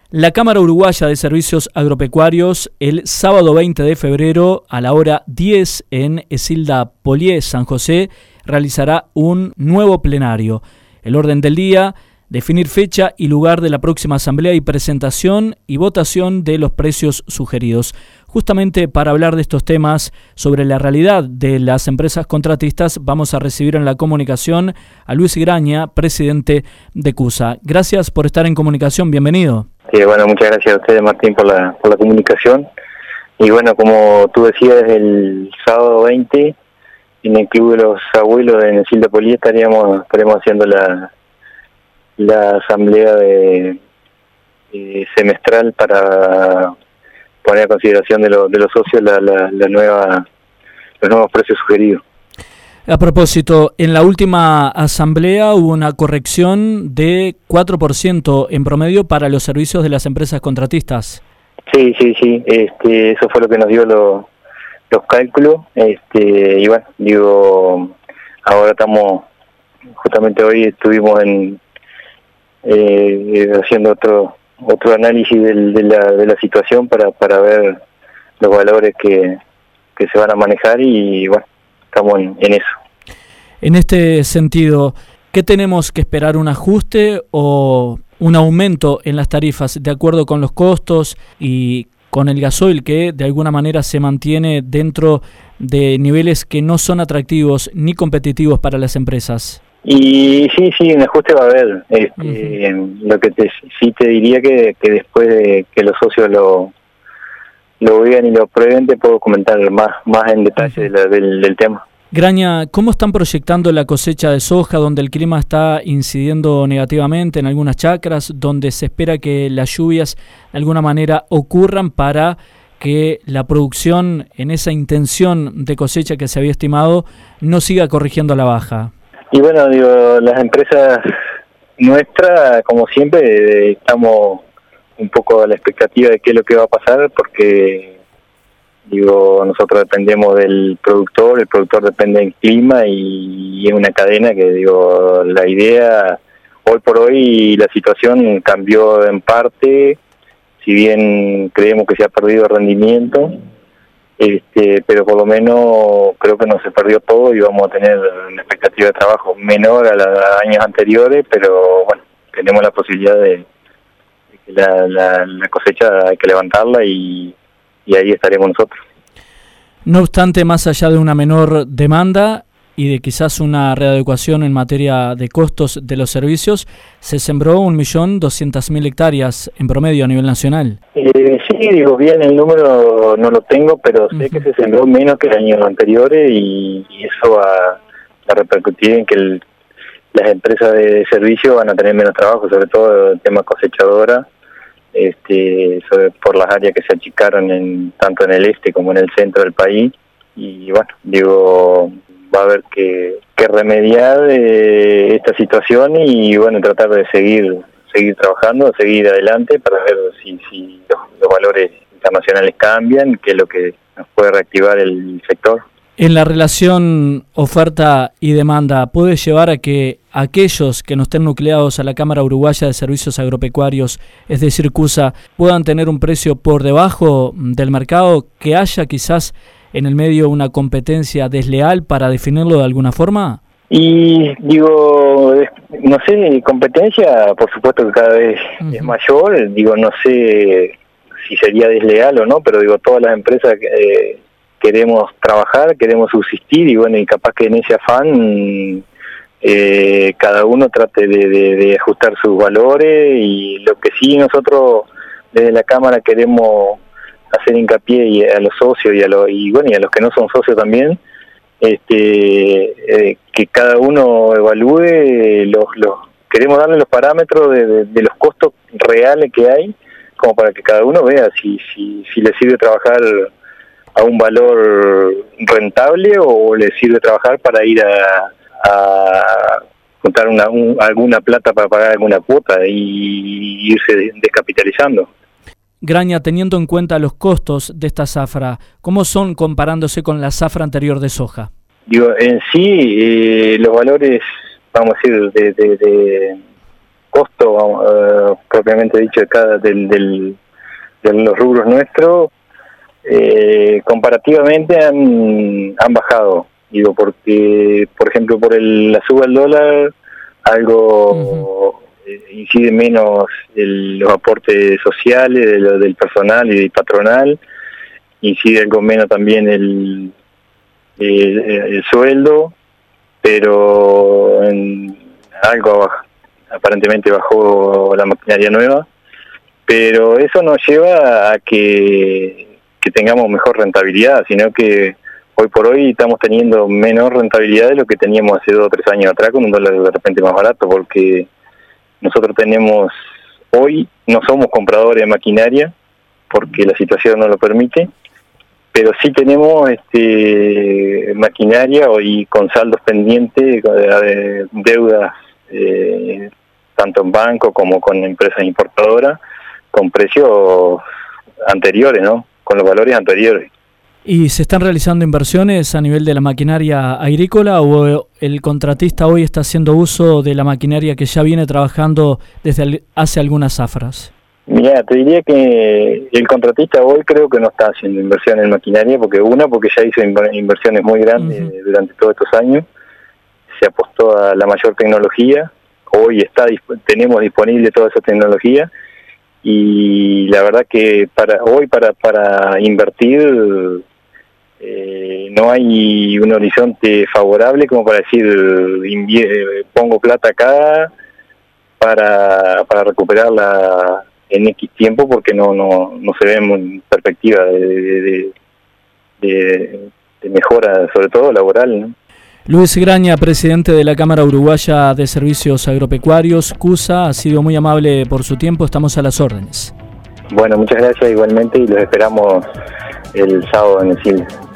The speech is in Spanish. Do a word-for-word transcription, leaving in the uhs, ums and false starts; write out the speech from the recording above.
La Cámara Uruguaya de Servicios Agropecuarios, el sábado veinte de febrero a la hora diez en Esilda Polié, San José, realizará un nuevo plenario. El orden del día: definir fecha y lugar de la próxima asamblea y presentación y votación de los precios sugeridos. Justamente para hablar de estos temas, sobre la realidad de las empresas contratistas, vamos a recibir en la comunicación a Luis Graña, presidente de CUSA. Gracias por estar en comunicación, bienvenido. Sí, bueno, muchas gracias a ustedes, Martín, por la, por la comunicación. Y bueno, como tú decías, el sábado veinte, en el Club de los Abuelos en Esilda Polié, estaríamos, estaremos haciendo la, la asamblea de, de semestral para poner a consideración de, lo, de los socios la, la, la nueva, los nuevos precios sugeridos. A propósito, en la última asamblea hubo una corrección de cuatro por ciento en promedio para los servicios de las empresas contratistas. Sí, sí, sí, este, eso fue lo que nos dio lo, los cálculos, este, y bueno, digo, ahora estamos, justamente hoy estuvimos en eh, haciendo otro otro análisis del, de, la, de la situación para, para ver los valores que, que se van a manejar y bueno, estamos en, en eso. En este sentido, ¿qué tenemos que esperar? ¿Un ajuste o un aumento en las tarifas de acuerdo con los costos y con el gasoil, que de alguna manera se mantiene dentro de niveles que no son atractivos ni competitivos para las empresas? Y sí, sí, un ajuste va a haber. Este, uh-huh. Lo que te, sí te diría que, que después de que los socios lo lo vean y lo prueben, te puedo comentar más más en detalle uh-huh. de la, del, del tema. Graña, ¿cómo están proyectando la cosecha de soja, donde el clima está incidiendo negativamente en algunas chacras, donde se espera que las lluvias de alguna manera ocurran para que la producción, en esa intención de cosecha que se había estimado, no siga corrigiendo a la baja? Y bueno, digo, las empresas nuestras, como siempre, estamos un poco a la expectativa de qué es lo que va a pasar, porque digo, nosotros dependemos del productor, el productor depende del clima y, y es una cadena que, digo, la idea, hoy por hoy la situación cambió en parte, si bien creemos que se ha perdido rendimiento, este, pero por lo menos creo que no se perdió todo y vamos a tener una expectativa de trabajo menor a los años anteriores, pero bueno, tenemos la posibilidad de, de que la, la, la cosecha hay que levantarla y, y ahí estaremos nosotros. No obstante, más allá de una menor demanda y de quizás una readecuación en materia de costos de los servicios, se sembró un millón doscientas mil hectáreas en promedio a nivel nacional. Eh, sí, digo, bien, el número no lo tengo, pero sé uh-huh. que se sembró menos que el año anteriores y, y eso va a repercutir en que el, las empresas de servicio van a tener menos trabajo, sobre todo el tema cosechadora, este, sobre, por las áreas que se achicaron en, tanto en el este como en el centro del país. Y bueno, digo, va a haber que, que remediar eh, esta situación y bueno, tratar de seguir seguir trabajando, seguir adelante para ver si, si los, los valores internacionales cambian, que es lo que nos puede reactivar el sector. En la relación oferta y demanda, ¿puede llevar a que aquellos que no estén nucleados a la Cámara Uruguaya de Servicios Agropecuarios, es decir, CUSA, puedan tener un precio por debajo del mercado, que haya quizás en el medio una competencia desleal para definirlo de alguna forma? Y digo, no sé, competencia por supuesto que cada vez uh-huh. es mayor, digo, no sé si sería desleal o no, pero digo, todas las empresas eh, queremos trabajar, queremos subsistir y bueno, y capaz que en ese afán eh, cada uno trate de, de, de ajustar sus valores y lo que sí nosotros desde la Cámara queremos hacer hincapié y a los socios y a los, y bueno, y a los que no son socios también, este eh, que cada uno evalúe los, los queremos darle los parámetros de, de, de los costos reales que hay, como para que cada uno vea si si si le sirve trabajar a un valor rentable o le sirve trabajar para ir a, a juntar una, un, alguna plata para pagar alguna cuota y irse descapitalizando. Graña, teniendo en cuenta los costos de esta zafra, ¿cómo son comparándose con la zafra anterior de soja? Digo, en sí, eh, los valores, vamos a decir, de, de, de costo uh, propiamente dicho de cada del, del de los rubros nuestros eh, comparativamente han han bajado, digo, porque por ejemplo por el, la suba del dólar algo uh-huh. eh, incide menos el, los aportes sociales de lo, del personal y del patronal, incide algo menos también el el, el sueldo, pero en algo aparentemente bajó la maquinaria nueva, pero eso no lleva a que, que tengamos mejor rentabilidad, sino que hoy por hoy estamos teniendo menor rentabilidad de lo que teníamos hace dos o tres años atrás con un dólar de repente más barato, porque nosotros tenemos, hoy no somos compradores de maquinaria, porque la situación no lo permite, pero sí tenemos este maquinaria y con saldos pendientes, de deudas, eh, tanto en banco como con empresas importadoras, con precios anteriores, ¿no? Con los valores anteriores. ¿Y se están realizando inversiones a nivel de la maquinaria agrícola o el contratista hoy está haciendo uso de la maquinaria que ya viene trabajando desde hace algunas zafras? Mira, te diría que el contratista hoy creo que no está haciendo inversión en maquinaria, porque una, porque ya hizo inversiones muy grandes uh-huh. durante todos estos años, se apostó a la mayor tecnología, hoy está tenemos disponible toda esa tecnología, y la verdad que para hoy para para invertir eh, no hay un horizonte favorable como para decir invie- pongo plata acá para para recuperarla en X tiempo, porque no no no se ve en perspectiva de, de, de, de mejora, sobre todo laboral, ¿no? Luis Graña, presidente de la Cámara Uruguaya de Servicios Agropecuarios, CUSA, ha sido muy amable por su tiempo, estamos a las órdenes. Bueno, muchas gracias igualmente y los esperamos el sábado en el C I L.